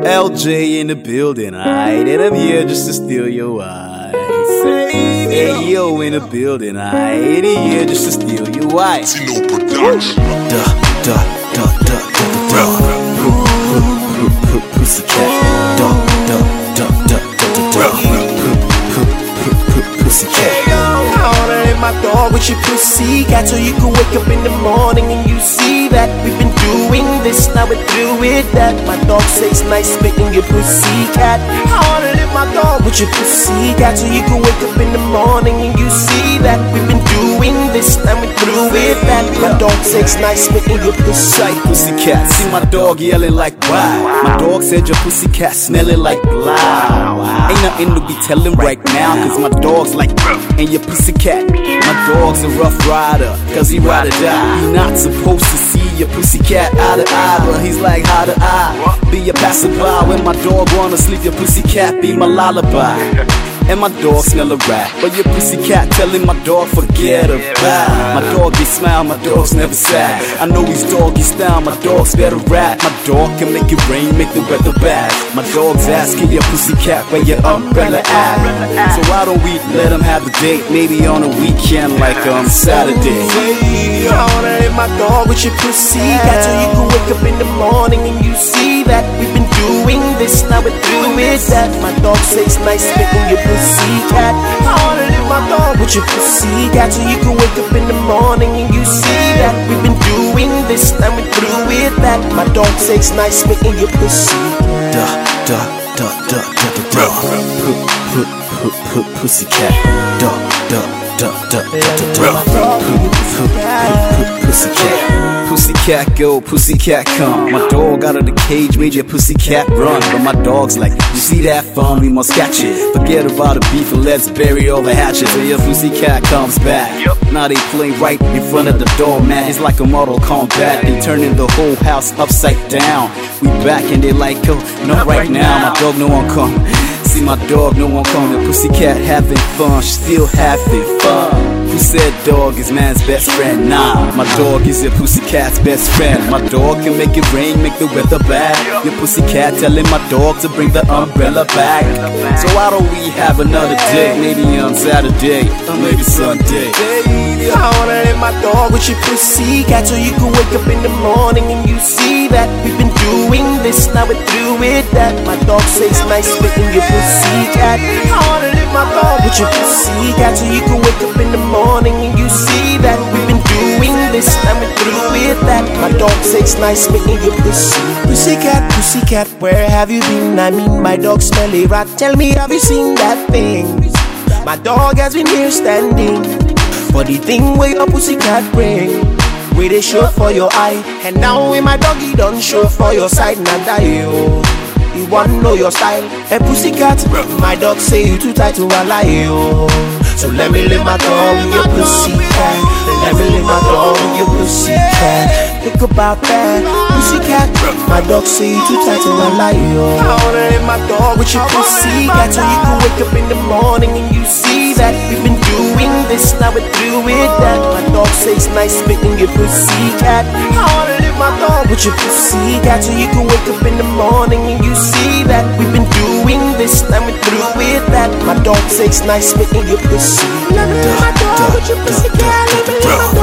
LJ in the building, aight, and I'm here just to steal your eyes. Hey yo in the building, aight, here just to steal your eyes. Tino Production. Pussycat. Pussycat. I wanna hit my dog with your pussycat, so you can wake up in the morning and you see that we've been doing this, now we're through with that. My dog says nice spitting your pussycat. I wanna hit my dog with your pussycat, so you can wake up in the morning and you see that we've been doing this, now we're through with that. My dog says nice spitting your pussycat. See my dog yelling like wow. My dog said your pussycat smelling like blow. Ain't nothing to be telling right now, cause my dog's like and your pussycat. My dog's a rough rider, cause he ride or die. He not supposed to see your pussycat eye to eye, but he's like eye to eye. Be a passerby when my dog wanna sleep, your pussycat be my lullaby. And my dog smell a rat, but your pussycat telling my dog forget about. My dog be smile, my dog's never sad. I know he's doggy style, my dog's better rap. My dog can make it rain, make the weather bad. My dog's asking your pussycat where your umbrella at. So why don't we let him have a date, maybe on a weekend like on Saturday. I wanna hit my dog with your pussycat, so you can wake up in the morning and you see that we've been doing this, now we're through with that. My dog says nice spitting your pussycat. I wanna hit my dog with your pussycat, so you can wake up in the morning and you see that we've been doing this, now we're through with that. My dog says nice spitting your pussycat. Pussycat. Pussycat go, pussycat come. My dog out of the cage made your pussycat run. But my dog's like, you see that fun, we must catch it. Forget about the beef and let's bury all the hatches. So your pussycat comes back. Now they play right in front of the door, man. It's like a Mortal Kombat. They turning the whole house upside down. We back and they like, oh, not right now. My dog no one come. See my dog, no one come. The pussycat having fun, she still having fun. Who said dog is man's best friend? Nah, my dog is your pussycat's best friend. My dog can make it rain, make the weather bad. Your pussycat telling my dog to bring the umbrella back. So why don't we have another day? Maybe on Saturday, or maybe Sunday. I wanna hit my dog with your pussycat, so you can wake up in the morning and you see that we've been doing this, now we're through with that. My dog says nice spitting your pussycat. I wanna hit my dog with your pussycat, so you can wake up in the morning and you see that we've been doing this, now we're through with that. My dog says nice spitting your pussycat. Pussycat, where have you been? I mean my dog smelly rat. Tell me, have you seen that thing? My dog has been here standing for the thing where your pussycat bring. Where they show for your eye, and now when my doggy done show for your side, now die yo. You wanna know your style, hey pussycat. My dog say you too tight to lie yo. So let me live my dog with your pussycat. Let me live my dog with your pussycat. Think about that, pussycat. My dog say you too tight to lie yo. I wanna live my dog with your pussycat, so you can wake up in the morning and you see that we've been doing this, now we're through with that. My dog says nice spitting your pussycat. I wanna live my dog with your pussycat, so you can wake up in the morning and you see that we've been doing this, now we're through with that. My dog says nice spitting your pussycat. Let me live my dog with your pussycat. Let me live my